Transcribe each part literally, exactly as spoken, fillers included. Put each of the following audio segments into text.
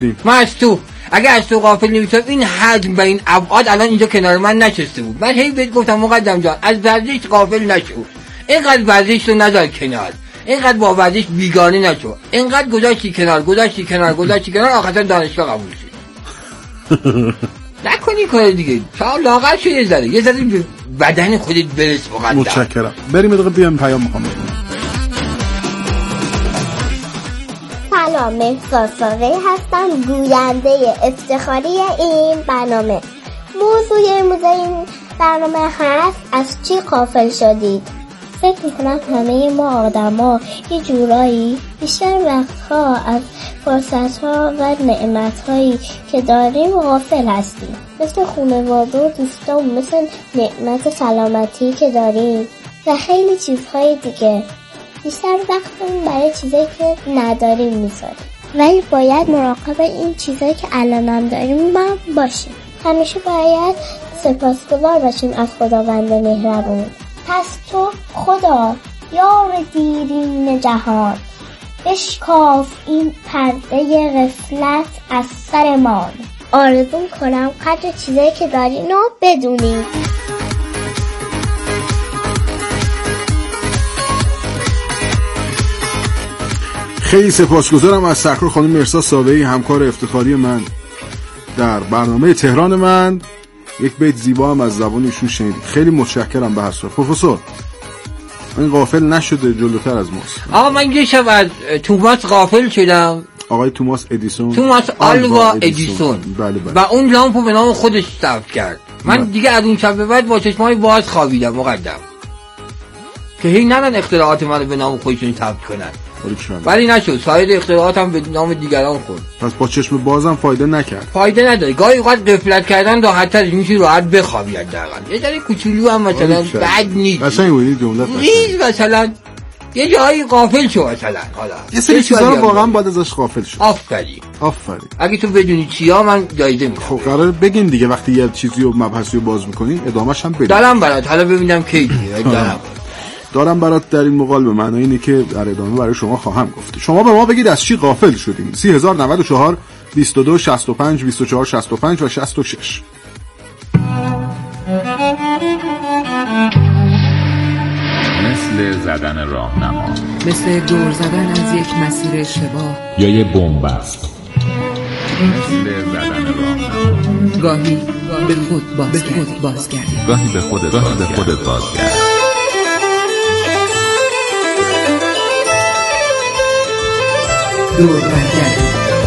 من از تو اگه از تو غافل نمیشم این حجم و این ابعاد الان اینجا کنار من نشسته بود. من هی بهت گفتم مقدم جان از ورزش غافل نشو، اینقدر ورزش رو نذار کنار، اینقدر با ورزش بیگانه نشو، اینقدر گذاشتی کنار گذاشتی کنار گذاشتی کنار آخرا دانشگاه قبول شد. نکنی کار دیگه. شاید لاغر شو یه ذره یه ذره بدن خودت برس مقدم. متشکرم. بریم دقیقه بیام پیام میخوام بکنم. سلام، مهسا ساقی هستم، گوینده افتخاری این برنامه. موضوع امروز این برنامه هست از چی غافل شدید؟ فکر میکنم همه ما آدم ها یه جورایی بیشتر وقتها از فرصت ها و نعمت هایی که داریم غافل هستیم، مثل خانواده و دوستان، مثل نعمت سلامتی که داریم و خیلی چیزهای دیگه. بیشتر وقتمون برای چیزایی که نداریم میذاریم، ولی باید مراقب این چیزایی که الان هم داریم با باشیم. همیشه باید سپاسگزار باشیم از خداوند مهربون. پس تو خدا یار دیرین جهان، بشکاف این پرده غفلت از سرمان. آرزو کنم قدر چیزایی که دارین رو بدونیم. خیلی سپاسگزارم از سرکار خانم مهسا ساوه‌ای، همکار افتخاری من در برنامه تهران من. یک بیت زیبا هم از زبان ایشون شنیدید. خیلی متشکرم. به هر صورت پروفسور این غافل نشده جلوتر از ماست. آقا من یه شب از توماس غافل شدم. آقای توماس ادیسون، توماس آلوا ادیسون. بله بله. و اون لامپو به نام خودش ثبت کرد. من بله. دیگه از اون شب به بعد با چشمای باز خوابیدم مقدم که هی نرن اختراعات من به نام خودشون ثبت کنن، ولی نشد. سایر اختراعاتم به نام دیگران خورد. پس با چشم بازم فایده نکرد. فایده نداره. گاهی اوقات غفلت کردن راحت‌تر میشه، راحت بخوابی حداقل. یه ذره کوچولو هم مثلا بد نیست. قشنگ بود جمله. نیست مثلا یه جایی غافل شو مثلا. حالا یه سری چیزا رو واقعا باید ازش غافل شو. آفرین. آفرین. اگه تو بدونی چیا من جایزه میدم. خب قراره بگین دیگه وقتی یه چیزی رو مبحثی رو باز می‌کنی ادامه‌ش هم بدین. دارم برات حالا ببینم کی دیگه. دارم. دارم برات در این مقال به معنای اینه که در ادامه برای شما خواهم گفت. شما به ما بگید از چی غافل شدیم. سی هزار و نود و چهار بیست و دو شصت و پنج بیست و چهار شصت و پنج و شصت و شش. مثل زدن راهنما، مثل دور زدن از یک مسیر اشتباه یا یه بن‌بست. مثل زدن راهنما، گاهی به خود باز به خود بازگردی، گاهی به خودت گاهی به خودت بازگردی. دور برگردون.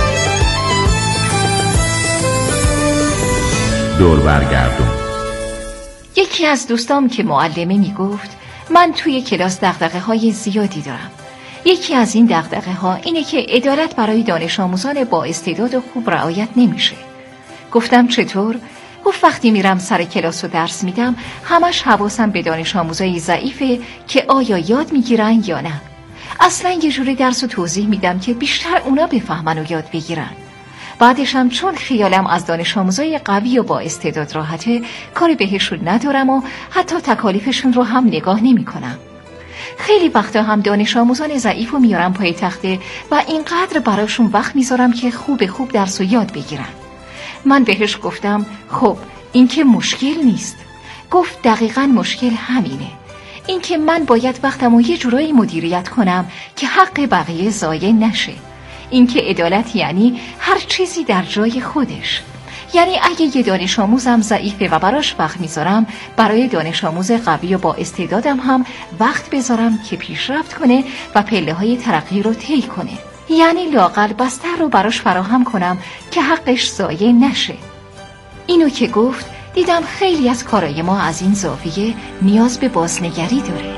دور برگردون. یکی از دوستام که معلمه میگفت من توی کلاس دغدغه های زیادی دارم. یکی از این دغدغه ها اینه که عدالت برای دانش آموزان با استعداد خوب رعایت نمیشه. گفتم چطور؟ گفت وقتی میرم سر کلاس و درس میدم همش حواسم به دانش آموزای ضعیفه که آیا یاد میگیرن یا نه. اصلا یه جوری درس و توضیح میدم که بیشتر اونا بفهمن و یاد بگیرن. بعدش هم چون خیالم از دانش آموزای قوی و با استعداد راحته کاری بهشون ندارم و حتی تکالیفشون رو هم نگاه نمی کنم. خیلی وقتا هم دانش آموزان ضعیف رو میارم پای تخته و اینقدر براشون وقت میذارم که خوب خوب درس و یاد بگیرن. من بهش گفتم خب این که مشکل نیست. گفت دقیقاً مشکل همینه. این که من باید وقتمو یه جورایی مدیریت کنم که حق بقیه ضایع نشه. این که عدالت یعنی هر چیزی در جای خودش. یعنی اگه یه دانش آموزم ضعیفه و براش وقت میذارم، برای دانش آموز قوی و با استعدادم هم وقت بذارم که پیشرفت کنه و پله های ترقی رو طی کنه. یعنی لااقل بستر رو براش فراهم کنم که حقش ضایع نشه. اینو که گفت دیدم خیلی از کارای ما از این زاویه نیاز به بازنگری داره.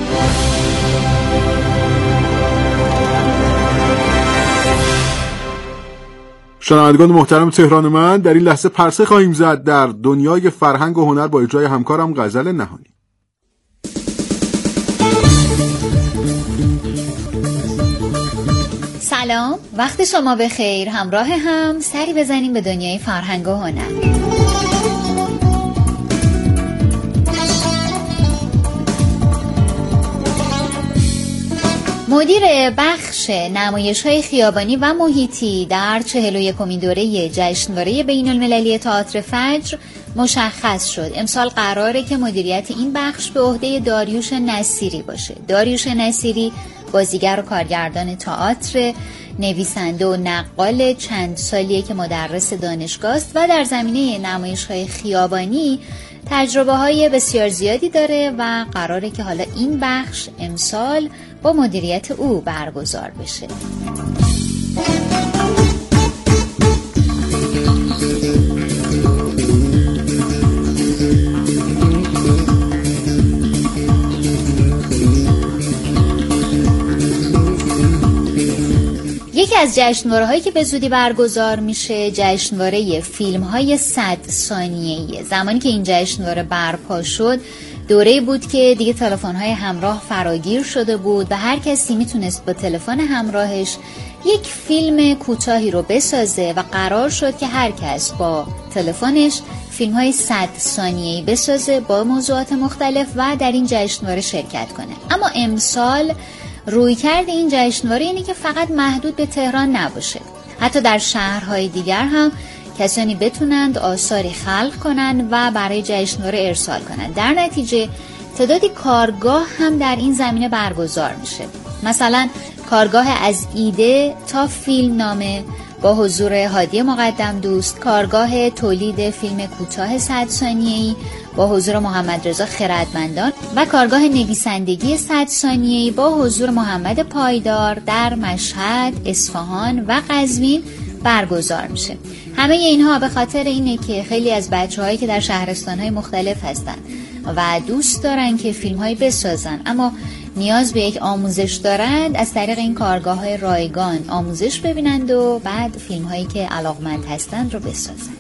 شنوندگان محترم تهران من، در این لحظه پرسه خواهیم زد در دنیای فرهنگ و هنر با اجرای همکارم غزل نهانی. سلام، وقت شما بخیر. همراه هم سری بزنیم به دنیای فرهنگ و هنر. مدیر بخش نمایش‌های خیابانی و محیطی در چهل و یکمین دوره جشنواره بین‌المللی تئاتر فجر مشخص شد. امسال قراره که مدیریت این بخش به عهده داریوش نصیری باشه. داریوش نصیری بازیگر و کارگردان تئاتر، نویسنده و نقال چند سالیه که مدرس دانشگاه است و در زمینه نمایش‌های خیابانی تجربه های بسیار زیادی داره و قراره که حالا این بخش امسال با مدیریت او برگزار بشه. یکی از جشنواره هایی که به زودی برگزار میشه جشنواره فیلم های صد ثانیه‌ای. زمانی که این جشنواره برپا شد دوره بود که دیگه تلفن های همراه فراگیر شده بود و هر کسی میتونست با تلفن همراهش یک فیلم کوتاهی رو بسازه و قرار شد که هر کس با تلفنش فیلم های صد ثانیه‌ای بسازه با موضوعات مختلف و در این جشنواره شرکت کنه. اما امسال رویکرد این جشنواره اینه که فقط محدود به تهران نباشه، حتی در شهرهای دیگر هم کسانی بتونند آثاری خلق کنند و برای جشنواره ارسال کنند. در نتیجه تعدادی کارگاه هم در این زمینه برگزار میشه. مثلا کارگاه از ایده تا فیلم نامه با حضور هادی مقدم دوست، کارگاه تولید فیلم کوتاه صد ثانیه‌ای با حضور محمد رضا خردمندان و کارگاه نویسندگی صد ثانیه‌ای با حضور محمد پایدار در مشهد، اصفهان و قزوین برگزار میشه. همه اینها به خاطر اینه که خیلی از بچه‌هایی که در شهرستان‌های مختلف هستن و دوست دارن که فیلم‌هایی بسازن اما نیاز به یک آموزش دارند، از طریق این کارگاه‌های رایگان آموزش ببینند و بعد فیلم‌هایی که علاقمند هستند رو بسازند.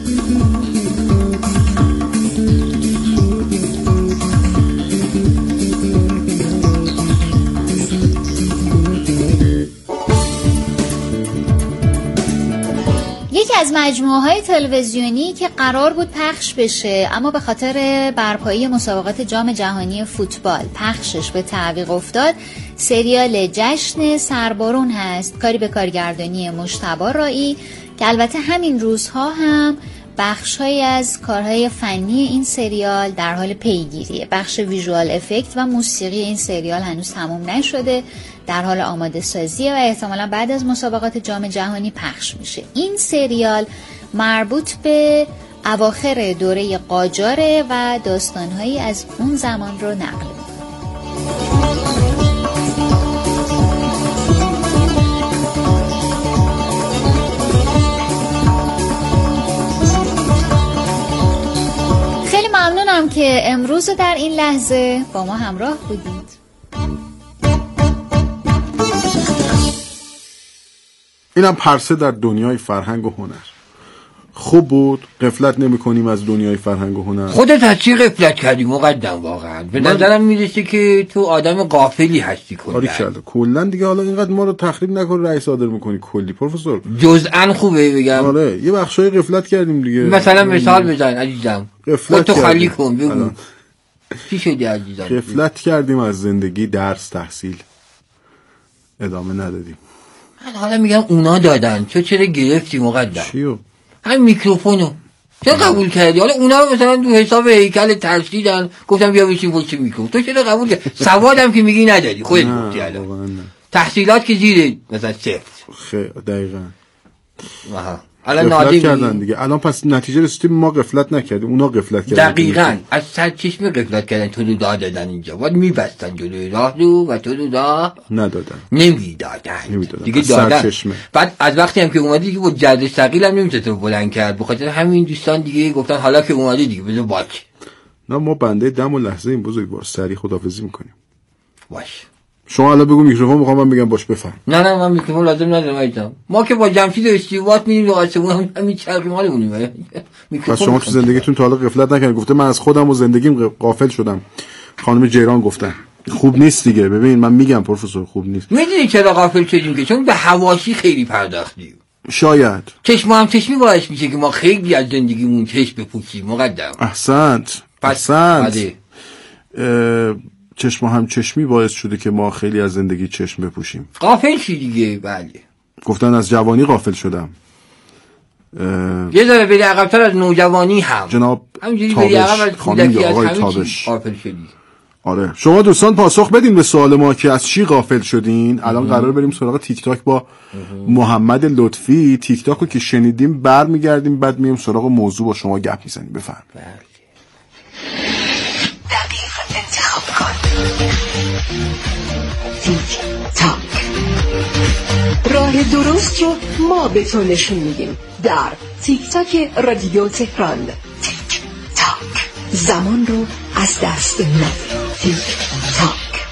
یکی از مجموعه‌های تلویزیونی که قرار بود پخش بشه اما به خاطر برپایی مسابقات جام جهانی فوتبال پخشش به تعویق افتاد، سریال جشن سربارون هست، کاری به کارگردانی مجتبی رایی که البته همین روزها هم بخش‌هایی از کارهای فنی این سریال در حال پیگیریه. بخش ویژوال افکت و موسیقی این سریال هنوز تموم نشده، در حال آماده سازیه و احتمالا بعد از مسابقات جام جهانی پخش میشه. این سریال مربوط به اواخر دوره قاجاره و داستانهایی از اون زمان رو نقل می‌کنه. خیلی ممنونم که امروز در این لحظه با ما همراه بودید. اینم پرسه در دنیای فرهنگ و هنر. خوب بود، غفلت نمی کنیم از دنیای فرهنگ و هنر. خودت از چی غفلت کردی مقدم؟ واقعا به نظرم میرسه که تو آدم غافلی هستی کلا. آره کلا کلا دیگه. حالا اینقدر ما رو تخریب نکن رئیس صادر میکنی کلی پروفسور. جزءاً خوبه بگم. آره یه بخشای غفلت کردیم دیگه. مثلا مثال بزن عزیزم. غفلت تو خالی کن بگو. چی شدی عزیزم؟ غفلت کردیم از زندگی، درس، تحصیل. ادامه ندادیم. من حالا میگم اونا دادن، تو چرا گرفتی مقدم؟ چیو؟ همین میکروفونو چرا قبول کردی؟ حالا اونا مثلا تو حساب هیکل ترسیدن گفتم بیا بشین پشت میکروفون، تو چرا قبول کردی؟ سوادم که میگی ندادی خودت گفتی. الان تحصیلات که زیر مثلا صفر. خیلی دقیقاً. آها الان نادی کردن دیگه. الان پس نتیجه رسیدیم ما غفلت نکردیم، اونا غفلت کردن. دقیقاً از سرچشمه غفلت کردن. تو رو داد دادن اینجا باید میبستن جلوی راه رو و تو رو داد ندادن، نمیدادن دیگه دادن. دادن. بعد از وقتی هم که اومدی که با جد ثقیل هم نمیشه تو بلند کرد، بخاطر همین دوستان دیگه گفتن حالا که اومدی دیگه بذار باک. نه ما بنده دم و لحظه این بزرگوار سریع خداحافظی میکنیم. باش شما الان بگو میکروفون میخوام من بگم باش بفهم. نه نه من میکروفون لازم ندارم عزیزم. ما که با جمشید استیوات میریم رو آسمون همین چرخیم حالمونیم. پس شما تو زندگیتون تا حالا غفلت نکردین؟ گفته من از خودم و زندگیم غافل شدم. خانم جیران گفتن خوب نیست دیگه. ببین من میگم پروفسور خوب نیست. میدونی چرا غافل شدیم؟ که چون به حواشی خیلی پرداختیم. شاید چشم هم چشمی باعث میشه که ما خیلی از زندگیمون چشم بپوشیم مقدم. احسنت احسنت. چشم هم چشمی باعث شده که ما خیلی از زندگی چشم بپوشیم. غافل شی دیگه. بله گفتن از جوانی غافل شدم. یه ذره بری عقب‌تر از نوجوانی هم جناب تابش خانم یا آقای تابش غافل شدی. آره شما دوستان پاسخ بدین به سوال ما که از چی غافل شدین. الان قرار بریم سراغ تیک تاک با محمد لطفی. تیک تاک رو که شنیدیم برمیگردیم بعد میایم سراغ موضوع با شما گپ میزنیم. بفرمایید. دقیق انتخاب کن. تیک تاک. راه درست رو ما به تو نشون میدیم در تیک تاک رادیو تهران. تیک تاک. زمان رو از دست ندید. تیک تاک.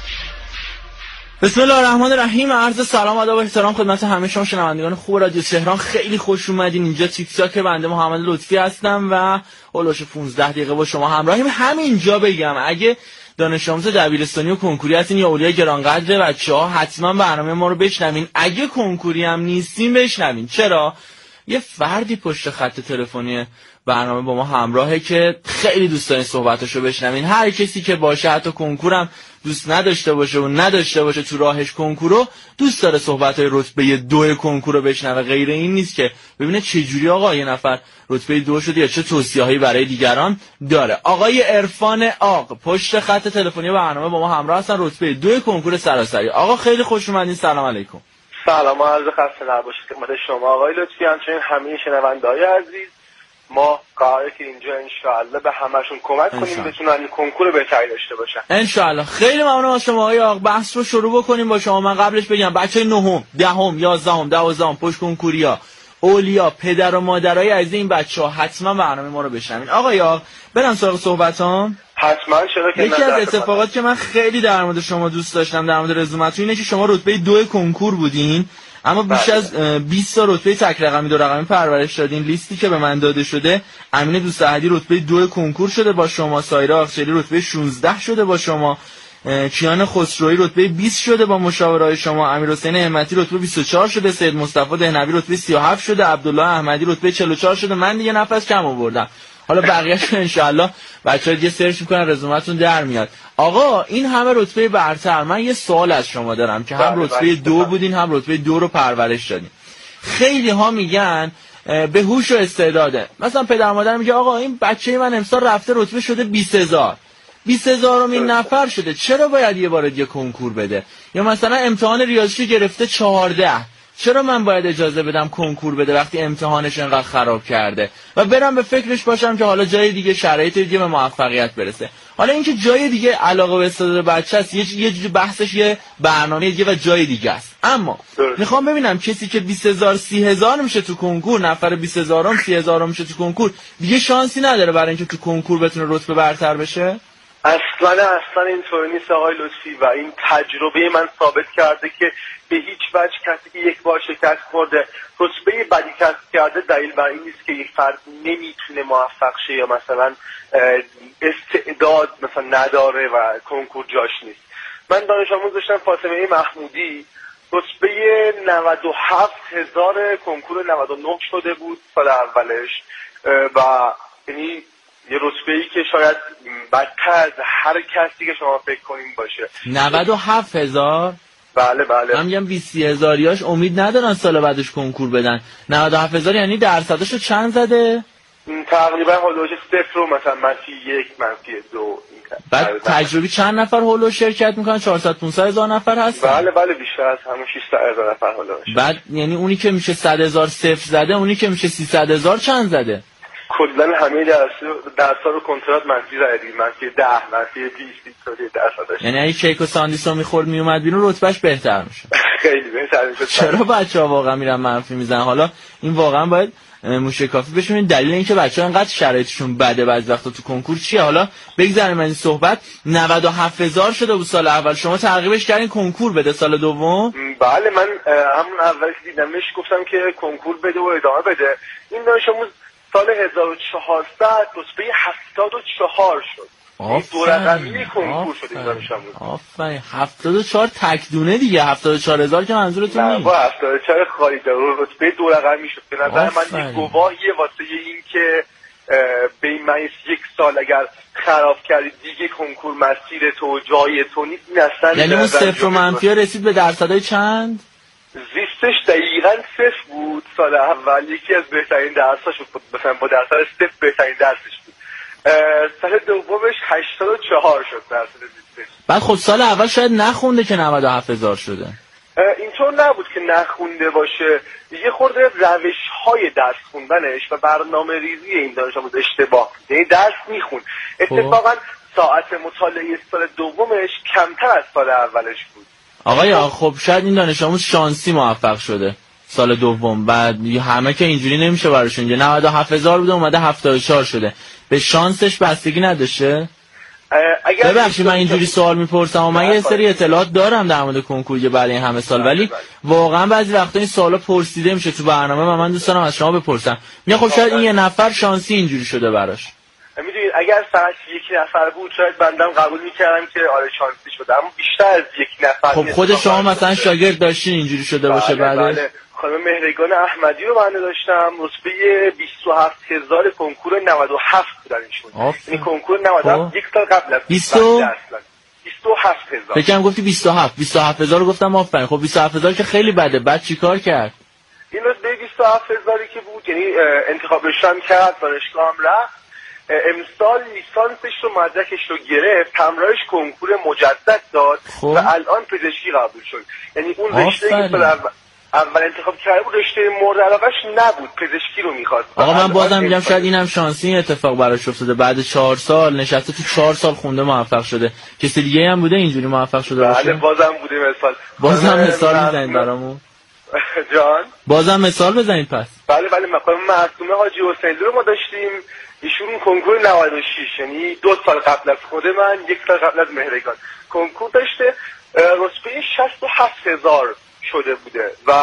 بسم الله الرحمن الرحیم. عرض سلام و ادب و احترام خدمت همه شما شنوندگان خوب رادیو تهران. خیلی خوش اومدین. اینجا تیک تاک بنده محمد لطفی هستم و اولش پانزده دقیقه با شما همراهیم. همینجا بگم اگه دانش آموز دبیرستانی و کنکوری هستین یا اولیای گرانقدر بچه‌ها حتما برنامه ما رو بشنوین. اگه کنکوری هم نیستین بشنوین. چرا؟ یه فردی پشت خط تلفنی برنامه با ما همراهه که خیلی دوست دارین صحبتاشو بشنوین. هر کسی که باشه حتی کنکورم دوست نداشته باشه و نداشته باشه تو راهش کنکورو دوست داره صحبتای رتبه دو کنکورو بشنوه. غیر این نیست که ببینه چه جوری آقا یه نفر رتبه دو شده یا چه توصیه‌هایی برای دیگران داره. آقای عرفان آق پشت خط تلفنی برنامه با ما همراه هستن. رتبه دو کنکور سراسری. آقا خیلی خوش اومدین. سلام علیکم. سلام و عرض خسته نباشید خدمت شما آقای لطفی همچنین همه شنونده‌های عزیز. ما قراره که اینجا انشاءالله به همشون کمک کنیم بتونن کنکور بهتری داشته باشن انشاءالله. خیلی ممنونم از شما آقای آق. بحث رو شروع بکنیم با شما. من قبلش بگم بچهای نهم، دهم، یازدهم، دوازدهم پشت کنکوریا، اولیا، پدر و مادرای عزیز این بچه‌ها حتما برنامه ما رو بشنوین. آقای آق برم سراغ صحبتام. حتما. چرا که یکی از اتفاقاتی که من خیلی در مورد شما دوست داشتم در مورد رزومتون اینه که شما رتبه دو کنکور بودین اما بیش از بیست تا رتبه تک رقمی دو رقمی پرورش دادین. لیستی که به من داده شده امین دوست احدی رتبه دو کنکور شده با شما، سایرا آخشلی رتبه شانزده شده با شما، کیان خسروی رتبه بیست شده با مشاورای شما، امیرحسین همتی رتبه بیست و چهار شده، سید مصطفی دهنوی رتبه سی و هفت شده، عبدالله احمدی رتبه چهل و چهار شده. من دیگه نفس کم آوردم. حالا بقیه‌اش ان شاء الله بچه‌ها دیگه سرچ می‌کنن رزومتون در میاد. آقا این همه رتبه برتر، من یه سوال از شما دارم که هم رتبه دو بودین هم رتبه دو رو پرورش دادین. خیلی ها میگن به هوش و استعداده. مثلا پدر مادر میگه آقا این بچه من امسال رفته رتبه شده بیست هزار بیست هزارمین نفر شده، چرا باید یه بار دیگه کنکور بده؟ یا مثلا امتحان ریاضیشو گرفته چهارده، چرا من باید اجازه بدم کنکور بده وقتی امتحانش انقدر خراب کرده و برم به فکرش باشم که حالا جای دیگه شرایط دیگه به موفقیت برسه. حالا اینکه جای دیگه علاقه به استعداد بچه‌ست یه یه بحثش یه برنامه دیگه و جای دیگه است. اما میخوام ببینم کسی که بیست هزار سی هزار میشه تو کنکور، نفر بیست هزارم سی هزارم میشه تو کنکور، دیگه شانسی نداره برای اینکه تو کنکور بتونه رتبه برتر بشه؟ اصلا اصلا اینطوری نیست آقای لطفی و این تجربه من ثابت کرده که به هیچ وجه کسی که یک بار شکست خورده رتبه بدی کسب کرده دلیل بر این نیست که یک فرد نمیتونه موفق شه یا مثلا استعداد مثلا نداره و کنکور جاش نیست. من دانش آموز داشتم فاطمه محمودی رتبه نود و هفت هزار کنکور نود و نه شده بود سال اولش و یعنی یه رتبه‌ای که شاید بدتر از هر کسی که شما فکر کنین باشه. نود و هفت هزار؟ بله بله. من میگم بیست هزاریاش امید ندارن سال بعدش کنکور بدن. نود و هفت هزار یعنی درصدشو چند زده؟ تقریبا هولوش صفر و مثلا منفی یک منفی دو. بعد تجربی چند نفر هولو شرکت میکنن؟ چهارصد پانصد هزار نفر هست؟ بله بله بیشتر از همون ششصد هزار نفر هولوش. بعد یعنی اونی که میشه صد هزار صفر زده، اونی که میشه سیصد هزار چند زده؟ کلا همه درس درس‌ها رو کنترات منفی زدید، منفی ده، منفی بیست اینطوری درصدش. یعنی اگه کیک و ساندیسو میخورد میومد بیرون رتبهش بهتر میشه. خیلی بهتر میشه. چرا بچه‌ها واقعا میرن منفی میزنن؟ حالا این واقعا باید موشکافی بشون. دلیل اینکه بچه‌ها انقدر شرایطشون بده بعضی وقتا تو کنکور چیه؟ حالا بگذاریم از این صحبت. نود و هفت هزار شده بود سال اول، شما ترغیبش کردین کنکور بده سال دوم؟ بله من همون اول که دیدمش گفتم که کنکور بده و ادامه بده. این دانش آموز سال هزار و چهارصد رتبه هفتاد و چهار شد. این دو رقمی کنکور شد این دانش آموز. آفرین. هفتاد و چهار تک دونه دیگه. هفتاد و چهار هزار که منظورتون نیست؟ نه با هفتاد و چهار خالی داره رتبه دو رقمی شد. به نظر من یک گواهیه واسه این که به این معنی یک سال اگر خراب کردی دیگه کنکور مسیر تو جای تو نیست. این اصلا یعنی اون صفر و منفی رسید به درصدهای چند؟ زیستش دقیقاً صفر بود سال اول، یکی از بهترین درساش بود، مثلا با درصد صفر بهترین درسش بود. سال دومش هشتاد و چهار شد درصد زیستش. بعد خب سال اول شاید نخونده که نود و هفت هزار شده. اینطور نبود که نخونده باشه، یه خورده روش های درس خوندنش و برنامه ریزی این دانش آموز اشتباه، یعنی درس میخون اتفاقا ساعت مطالعه سال دومش کمتر از سال اولش بود. آقای خب شاید این دانش آموز شانسی موفق شده سال دوم، بعد همه که اینجوری نمیشه براشون، یه نود و هفت هزار بوده اومده هفتاد و چهار شده، به شانسش بستگی نداشته؟ ببخشید من اینجوری سوال میپرسم و من یه سری اطلاعات دارم در مورد کنکور برای این همه سال، ولی واقعا بعضی وقتا این سوالا پرسیده میشه تو برنامه و من دوست دارم از شما بپرسم. میگم خب شاید این یه نفر شانسی اینجوری شده براش. میدونید اگر فقط یک نفر بود شاید بندم قبول میکردم که آره شانسی شده، اما بیشتر از یک نفر. خب خود شما مثلا شاگرد داشتین اینجوری شده باشه؟ بله بعد بله. خانم مهرگان احمدی رو بنده داشتم، رتبه بیست و هفت هزار کنکور نود و هفت بودن ایشون، یعنی کنکور نود و هفت یک سال قبل از بیست و هفت هزار. فکرم گفتی بیست و هفت بیست و هفت هزار رو گفتم آفرین. خب بیست و هفت هزار که خیلی بده، بعد چیکار کرد؟ این رتبه بیست و هفت هزاری که بود یعنی انتخابش هم کرد، دانشگاه هم رفت، امسال لیسانسش رو مدرکش رو گرفت، همراهش کنکور مجدد داد خب. و الان پزشکی قبول شد. یعنی اون رشته که اول انتخاب کرده بود رشته مورد علاقه‌اش نبود، پزشکی رو می‌خواست. آقا من بازم میگم شاید اینم شانسی اتفاق براش افتاده، بعد چهار سال نشسته تو چهار سال خونده موفق شده. کسی دیگه هم بوده اینجوری موفق شده باشه؟ بله بازم بوده مثال. بازم مثال میزنید برامون؟ جان بازم مثال بزنید پس. بله بله مثلا معصومه حاجی حسینی رو ما داشتیم، ایشون کنکور نود و شش یعنی دو سال قبل از خود من، یک سال قبل از مهرگان کنکور داشته، رتبه شصت و هفت هزار شده بوده و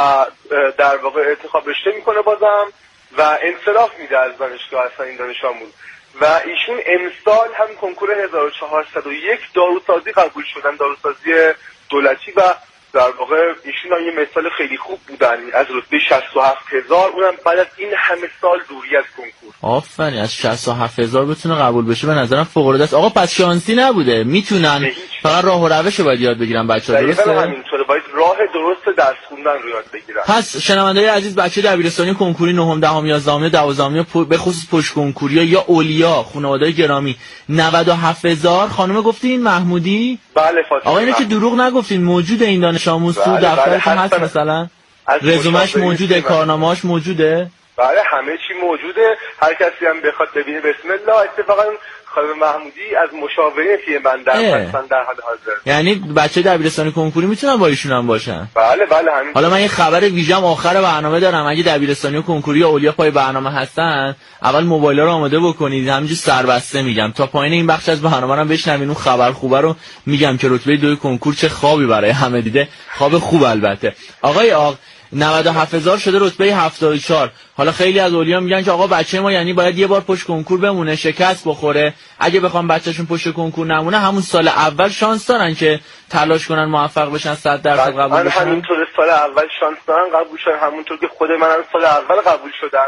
در واقع انتخاب رشته میکنه بازم و انصراف میده از دانشگاه اصلا این دانش آموز و ایشون امسال هم کنکور هزار و چهارصد و یک داروسازی قبول شدن، داروسازی دولتی، و در واقع ایشون هم یه مثال خیلی خوب بودن از رتبه شصت و هفت هزار، اونم بعد از این همه سال دوری از کنکور. آفرین، از شصت و هفت هزار بتونه قبول بشه به نظرم فوق العاده است. آقا پس شانسی نبوده، میتونن فقط راه و روش رو باید یاد بگیرن بچه‌ها، درسته؟ همینطوره، باید راه درست درس خوندن رو یاد بگیرن. پس شنونده‌های عزیز، بچه دبیرستانی کنکوری نهم دهم یازدهم دوازدهم به خصوص پشت کنکوری یا اولیا خانواده‌های گرامی نود و هفت هزار خانم گفتین محمودی؟ بله فاطمه. آقا اینو که دروغ نگفتین، موجوده این دانش آموز تو دفترتون هست مثلا؟ رزومش موجوده، کارنامه‌اش موجوده؟ بله همه چی موجوده، هر کسی هم بخواد ببینه بسم الله. اتفاقا خانم محمودی از مشاورین من در هستن در حال حاضر، یعنی بچه دبیرستانی کنکوری میتونن با ایشون هم باشن؟ بله بله همین. حالا من یه خبر ویژه‌ام آخر برنامه دارم، اگه دبیرستانی و کنکوری یا اولیا پای برنامه هستن اول موبایل رو آماده بکنید، همینجوری سربسته میگم تا پایین این بخش از برنامه رو بشنوین، اون خبر خوبه رو میگم که رتبه دو کنکور چه خوابی برای همه دیده، خواب خوب البته. آقای آق نود و هفت هزار شده رتبه هفتاد و چهار. حالا خیلی از اولیا میگن که آقا بچه ما یعنی باید یه بار پشت کنکور بمونه، شکست بخوره، اگه بخوام بچه‌شون پشت کنکور نمونه همون سال اول شانس دارن که تلاش کنن موفق بشن صد درصد قبول بشن. همینطور سال اول شانس دارن قبول شدن، همونطور که خود منم سال اول قبول شدم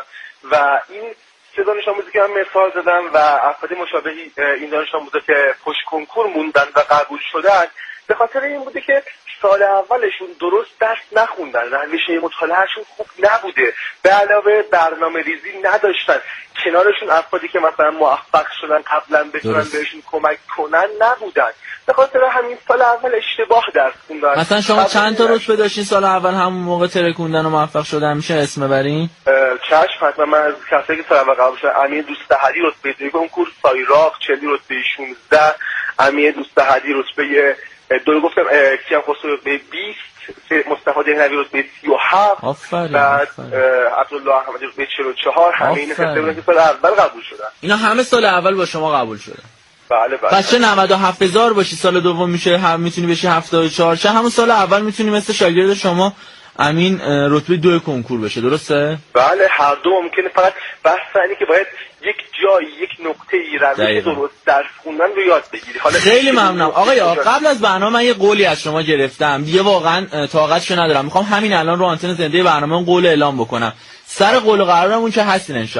و این سه دانش آموزی که من مثال زدم و افراد مشابه این دانش آموزا که پشت کنکور موندن و قبول شدن به خاطر این بوده که سال اولشون درست درس نخوندن، روش مطالعهشون خوب نبوده، به علاوه برنامه ریزی نداشتن، کنارشون افرادی که مثلا موفق شدن قبلا بتونن بهشون کمک کنن نبودن، به خاطر همین سال اول اشتباه درس خوندن. مثلا شما چند تا رتبه داشتین سال اول همون موقع ترکوندن و موفق شدن؟ میشه اسم ببرین؟ چشم حتما. من از کسایی که سال اول قبول شدن امیر دوستهری رتبه دو کنکور، سایراق چلی رتبه شانزده، امیر دوستهری رتبه دو گفتم، کیان خسرو رتبه بیست، مصطفی دهنوی رتبه سی و هفت، بعد عبدالله احمدی رتبه چهل و چهار. همه این کسایی که سال اول قبول شدن. اینا همه سال اول با شما قبول شدن؟ بله بله. پس چه نود و هفت هزار باشی سال دوم میشه هم میتونی بشی هفتاد و چهار، چه همون سال اول میتونی مثل شاگرد شما امین رتبه دو کنکور بشه، درسته؟ بله هر دو ممکنه، فقط بحث اینه که باید یک جای یک نقطه ای روش درست درس خوندن رو یاد بگیری. حالا خیلی ممنونم آقای آقا. قبل از برنامه من یه قولی از شما گرفتم، دیگه واقعا طاقتشو ندارم، میخوام همین الان رو آنتن زنده برنامه اون قول اعلام بکنم. سر قول و قرارمون که هستین ان شاء الله.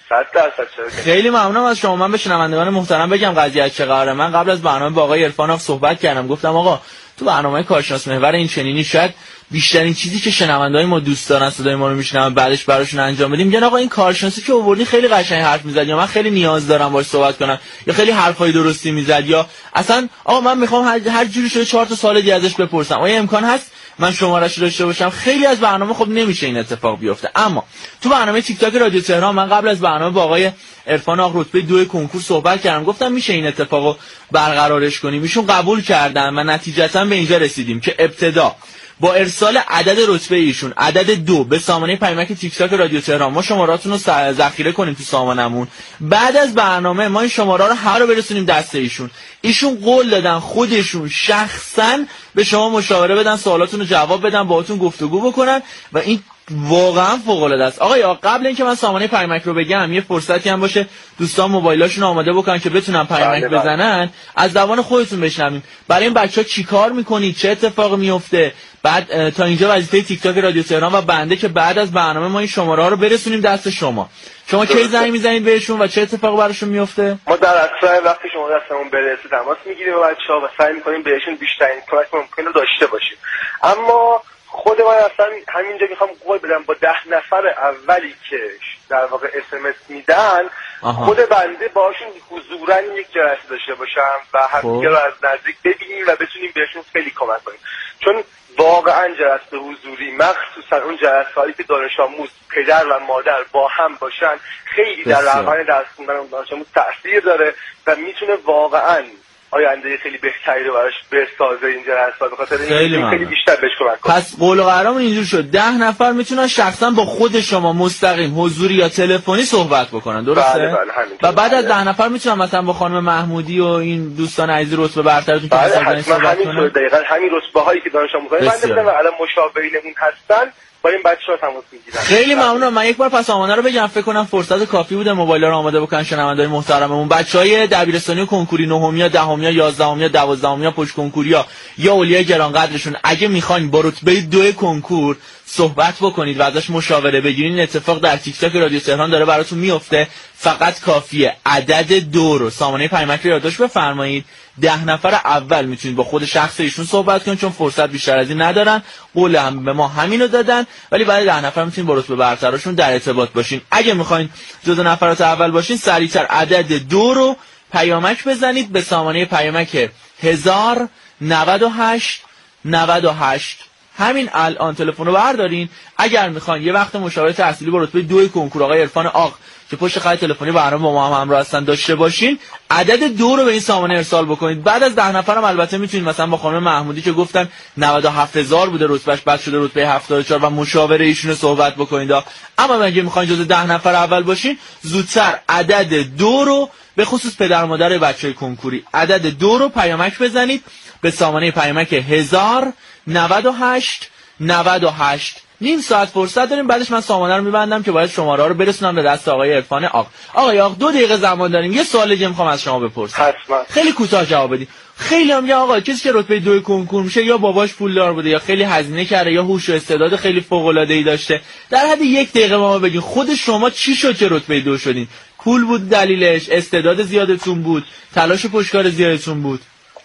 صد درصد چرا. خیلی ممنونم از شما. من به شنوندگان محترم بگم قضیه از چه قراره. من قبل از برنامه با آقای عرفان آق صحبت کردم، گفتم آقا تو برنامه کارشناس محور این چنینی شاید بیشترین چیزی که شنونده‌های ما دوست دارن صدای ما رو میشنون بعدش براشون انجام بدیم. میگن آقا این کارشناسی که آوردی خیلی قشنگ حرف میزد، یا من خیلی نیاز دارم باهاش صحبت کنم، یا خیلی حرفای درستی میزد، یا اصلا آقا من میخوام هر, هر جوری شده چهار تا سال دیگه ازش بپرسم. آیا امکان هست من شماره‌اش داشته باشم؟ خیلی از برنامه خب نمیشه این اتفاق بیفته. اما تو برنامه تیک تاک رادیو تهران من قبل از برنامه با آقای عرفان آق رتبه دو کنکور صحبت کردم، گفتم میشه این اتفاقو برقرارش کنیم. ایشون قبول کردن و نتیجتا به اینجا رسیدیم که ابتدا با ارسال عدد رتبه ایشون عدد دو به سامانه پیامک تیک تاک رادیو تهران ما شماراتون رو ذخیره کنیم تو سامانمون. بعد از برنامه ما این شماره رو هر رو برسونیم دست ایشون. ایشون قول دادن خودشون شخصا به شما مشاوره بدن، سوالاتون رو جواب بدن، باهاتون گفتگو بکنن و این واقعا فوق العاده است. آقا قبل اینکه من سامانه پیامک رو بگم یه فرصتی هم باشه دوستان موبایلاشون آماده بکنن که بتونن پیامک بزنن، از زبان خودتون بشنویم. برای این بچه‌ها چیکار میکنید، چه اتفاقی میفته؟ بعد تا اینجا وظیفه تیک تاک رادیو تهران و بنده که بعد از برنامه ما این شماره ها رو برسونیم دست شما. شما کی زنگ میزنید بهشون و چه اتفاقی براشون میفته؟ ما در اصل وقتی شما دستمون برسه تماس میگیریم با بچه‌ها و سعی میکنیم بهشون بیشترین کمک ممکن رو داشته باشیم. اما خود من اصلا همینجا میخوام قول بدم با ده نفر اولی که در واقع اس ام اس میدن خود بنده باشون حضوراً یک جلسه داشته باشم و همدیگه رو از نزدیک ببینیم و بتونیم بهشون خیلی کمک کنیم، چون واقعا جلسه حضوری مخصوصا اون جلسه‌هایی که دانش آموز پدر و مادر با هم باشن خیلی در روند درس خوندن اون دانش آموز تاثیر داره و میتونه واقعا آینده خیلی بهتری رو براش بسازه این جلسات، به خاطر اینکه خیلی بیشتر بهش کمک کنه. پس قول و قرارمون اینجور شد ده نفر میتونن شخصا با خود شما مستقیم حضوری یا تلفنی صحبت بکنن، درسته؟ بله بله و بعد از ده نفر میتونن مثلا با خانم محمودی و این دوستان عزیز رتبه برترتون که مثلا بله صحبت کنن. دقیقاً همین رتبه هایی که دانش آموزای من دارن و الان مشاورینمون هستن با این بچه‌ها تماس میگیرن. خیلی ممنونم. من یک بار پس آمانه رو بگم، فکر کنم فرصت کافی بوده موبایل رو آماده بکنن شنونده‌های محترممون. بچهای دبیرستانی و کنکوری نهمیا، دهمیا، یازدهمیا، دوازدهمیا، پشت کنکوریا یا اولیای گرانقدرشون اگه میخواین با رتبه دو کنکور صحبت بکنید و ازش مشاوره بگیرین، این اتفاق در تیک تاک رادیو تهران داره براتون میفته. فقط کافیه عدد دو رو سامانه پیامک رو یادداشت بفرمایید. ده نفر اول میتونید با خود شخص ایشون صحبت کنید چون فرصت بیشتر از این ندارن. قول هم به ما همینو دادن، ولی برای ده نفر میتونید با رتبه برترشون در ارتباط باشین. اگه میخواین جزو نفرات اول باشین سریعتر عدد دو رو پیامک بزنید به سامانه پیامک هزار نود و هشت نود و هشت. همین الان تلفن رو بردارین. اگر میخواین یه وقت مشاوره تحصیلی با رتبه دو کنکور آقای عرفان آق که پشت خط تلفنی برنامه با ما هم همراه هستن داشته باشین، عدد دو رو به این سامانه ارسال بکنید. بعد از ده نفرم البته میتونید مثلا با خانم محمودی که گفتن نود و هفت هزار بوده رتبهش، بعد شده رتبه هفتاد و چهار و مشاوره ایشون رو صحبت بکنید. اما اگه میخواین جز ده نفر اول باشین زودتر عدد دو رو به خصوص پدر و مادر بچهای کنکوری عدد دو رو پیامک بزنید به سامانه پیامک هزار نود و هشت نود و هشت. نیم ساعت فرصت داریم، بعدش من سامانه رو میبندم که باید شماره ها رو برسونم به دست آقای عرفان آق. آقای آق دو دقیقه زمان داریم، یه سوال دیگه میخوام از شما بپرسم. حتما. خیلی کوتاه جواب بدید. خیلی هم میگن آقا کسی که رتبه دو کنکور میشه یا باباش پولدار بوده یا خیلی هزینه کرده یا هوش و استعداد خیلی فوق العاده ای داشته. در حد یک دقیقه ما بگین خود شما چی شد که رتبه دو شدین؟ پول بود دلیلش، استعداد زیادتون بود، تلاش پشتکار زیادتون بود؟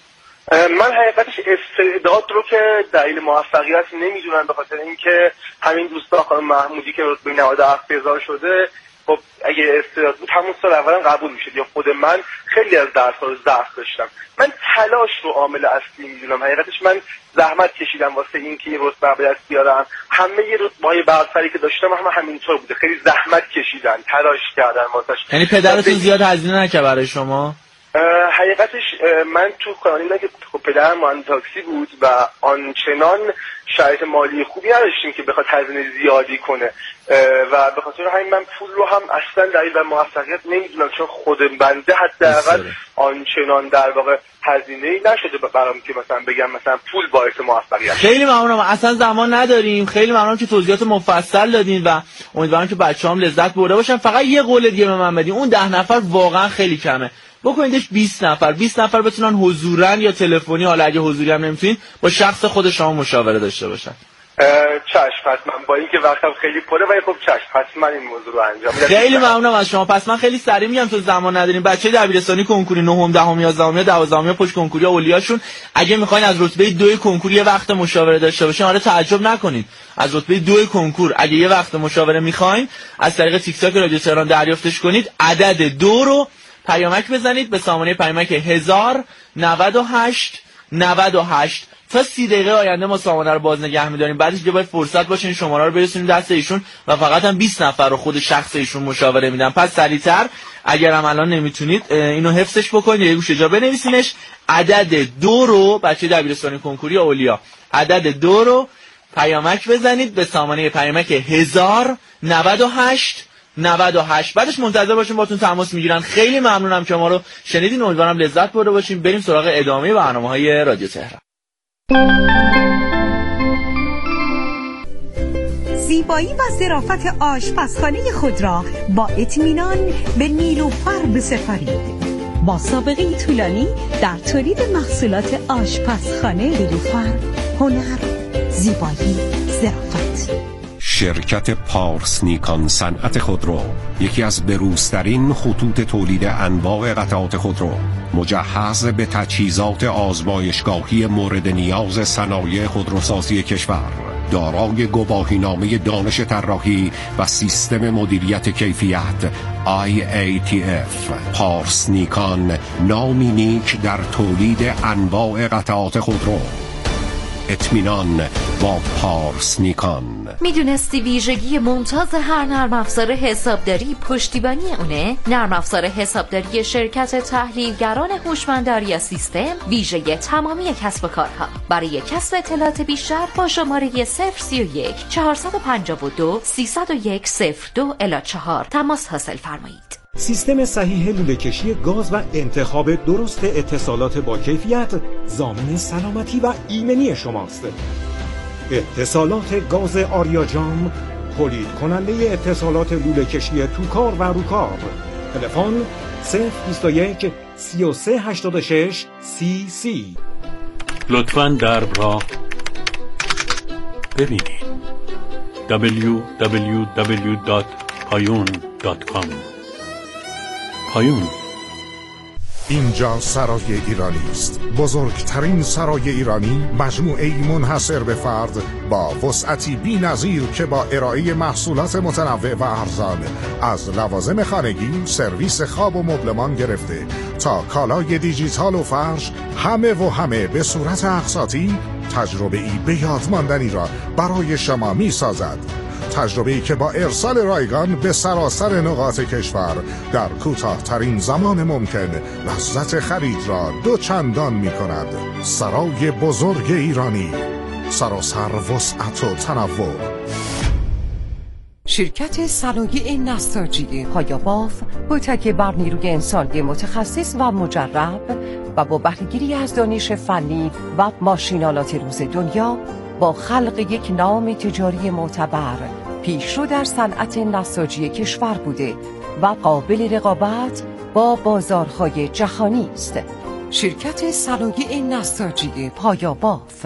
من حقیقتش استعداد رو که دلیل موفقیت نمیدونم، به خاطر اینکه همین دوستا خانم محمودی که رتبه نود و هفت هزار شده، خب اگه استعداد بود همون سال اولا قبول میشد. یا خود من خیلی از درس‌ها رو ضعف داشتم. من تلاش رو عامل اصلی میدونم. حقیقتش من زحمت کشیدم واسه اینکه این رتبه به دست بیارم. همه ی رتبه‌های برتری که داشتم هم همینطور بوده. خیلی زحمت کشیدن، تلاش کردن واسش. یعنی پدرتون زیاد هزینه نکرد برای شما؟ حقیقتش من تو کانادا که پدرم مهندس تاکسی بود و آنچنان شرایط مالی خوبی نداشتیم که بخواد هزینه زیادی کنه و به خاطر همین من پول رو هم اصلا دلیل بر موفقیت نمیدونم، چون خود بنده حداقل آنچنان در واقع هزینه‌ای نشده برام که مثلا بگم مثلا پول باعث موفقیت. خیلی ممنونم، اصلا زمان نداریم. خیلی ممنونم که توضیحات مفصل دادین و امیدوارم که بچه‌هام لذت برده باشن. فقط یه قول دیگه به من بدین، اون ده نفر واقعا خیلی کمه، بکنیدش بیست نفر بیست نفر بتونن حضوراً یا تلفنی، حالا اگه حضوری هم نمیتونین با شخص خود شما مشاوره داشته باشن. چشم، پس من با اینکه وقتم خیلی پره ولی خب چشم، پس من این موضوع رو انجام میدم. خیلی ممنونم از شما. پس من خیلی سریع میگم تو زمان نداریم. بچه دبیرستانی کنکوری نهم دهم یازدهم دوازدهم پشت کنکوری اولیاشون اگه میخواین از رتبه دو کنکور یه وقت مشاوره داشته باشین، آره تعجب نکنید. از رتبه دو کنکور اگه یه وقت مشاوره میخواین از طریق تیک تاک رادیو تهران دریافتش کنید. عدد دو رو پیامک بزنید به سامانه پیامک هزار و نود و هشت نود و هشت. تا سی دقیقه آینده ما سامانه رو باز نگه می‌داریم. بعدش دیگه باید فرصت باشه این شماره رو برسونیم دست ایشون و فقط هم بیست نفر رو خود شخص ایشون مشاوره میدن. پس سریعتر اگر هم الان نمیتونید اینو حفظش بکنید، یه گوشه جا بنویسینش. عدد دو رو بچه دبیرستانی کنکوری اولیا عدد دو رو پیامک بزنید به سامانه پیامک هزار و نود و هشت نود و هشت. بعدش منتظر باشیم باتون تماس میگیرن. خیلی ممنونم که ما رو شنیدین. امیدوارم لذت برده باشیم. بریم سراغ ادامه برنامه‌های رادیو تهران. زیبایی و ظرافت آشپزخانه خود را با اطمینان به نیلوفر بسپارید. با سابقه طولانی در تولید محصولات آشپزخانه نیلوفر، هنر، زیبایی، ظرافت. شرکت پارس نیکان صنعت خودرو، یکی از بروزترین خطوط تولید انواع قطعات خودرو، مجهز به تجهیزات آزمایشگاهی مورد نیاز صنایع خودروسازی کشور، دارای گواهینامه دانش طراحی و سیستم مدیریت کیفیت آی ای تی اف. پارس نیکان، نامی نیک در تولید انواع قطعات خودرو. اطمینان با پارس نیکان. میدونستی ویژگی ممتاز هر نرم افزار حسابداری پشتیبانی اونه؟ نرم افزار حسابداری شرکت تحلیلگران هوشمند یا سیستم ویژه تمامی کسب و کارها. برای کسب اطلاعات بیشتر با شماره صفر سی و یک چهارصد و پنجاه و دو سیصد و یک صفر دو الی چهار تماس حاصل فرمایید. سیستم صحیح لوله‌کشی گاز و انتخاب درست اتصالات با کیفیت ضامن سلامتی و ایمنی شماست. اتصالات گاز آریاجام، تولید کننده اتصالات لوله‌کشی توکار و روکار. تلفن صفر بیست و یک سی و سه هشتاد و شش سی سی. لطفاً درب را ببینید. دبلیو دبلیو دبلیو دات پایون دات کام. پایون. اینجا سرای ایرانی است، بزرگترین سرای ایرانی، مجموعه‌ای منحصر به فرد با وسعتی بی‌نظیر که با ارائه محصولات متنوع و ارزان از لوازم خانگی، سرویس خواب و مبلمان گرفته تا کالای دیجیتال و فرش، همه و همه به صورت اقساطی، تجربه‌ای به یاد ماندنی را برای شما می‌سازد. تجربه‌ای که با ارسال رایگان به سراسر نقاط کشور در کوتاه‌ترین زمان ممکن لذت خرید را دو چندان می‌کند. سرای بزرگ ایرانی، سراسر وسعت و تنوع. شرکت صنایع نساجی پایاباف متکی بر نیروی انسانی متخصص و مجرب و با بهره‌گیری از دانش فنی و ماشینالات روز دنیا با خلق یک نام تجاری معتبر پیشرو در صنعت نساجی کشور بوده و قابل رقابت با بازارهای جهانی است. شرکت صنایع نساجی پایاباف.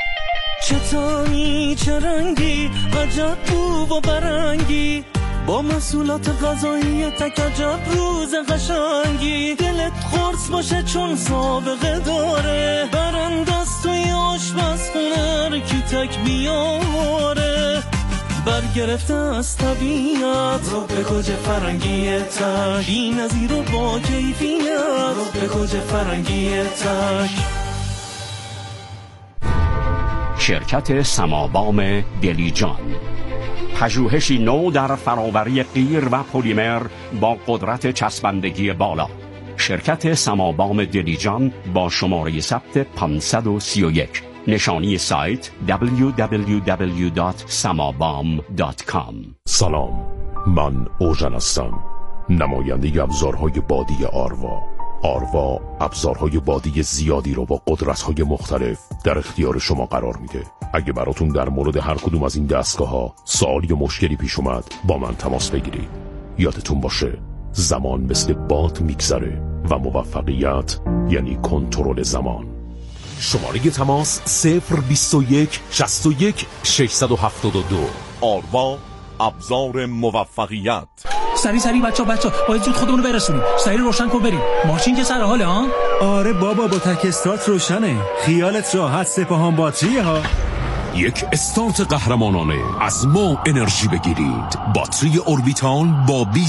چطوری چه رنگی عجب بو و برنگی، با محصولات غذایی تک عجب روز قشنگی، دلت خورس باشه چون سابقه داره، برندست توی آشپزخونه کی تک بیاره، برگرفته از طبیعت رو به کج فرنگی تک، بی نظیر و با کیفیت رو به کج فرنگی تک. شرکت سمابام دلیجان، پژوهشی نو در فراوری قیر و پلیمر با قدرت چسبندگی بالا. شرکت سمابام دلیجان با شماره ثبت پانصد و سی و یک. نشانی سایت دبلیو دبلیو دبلیو دات سمابام دات کام. سلام، من اوژن هستم، نماینده ابزارهای بادی آروا. آروا ابزارهای بادی زیادی رو با قدرت‌های مختلف در اختیار شما قرار میده. اگه براتون در مورد هر کدوم از این دستگاه‌ها سوالی یا مشکلی پیش اومد با من تماس بگیرید. یادتون باشه زمان مثل باد میگذره و موفقیت یعنی کنترل زمان. شماره تماس صفر بیست و یک شصت و یک ششصد و هفتاد و دو. آروا، ابزار موفقیت. سری سری بچا بچا باید زود خودمونو برسونیم. سری روشن کن بریم. ماشین که سر حاله ها؟ آره بابا با تک استارت روشنه. خیالت راحت، سپاهان باتریه ها. یک استارت قهرمانانه. از ما انرژی بگیرید. باتری اوربیتال با بیست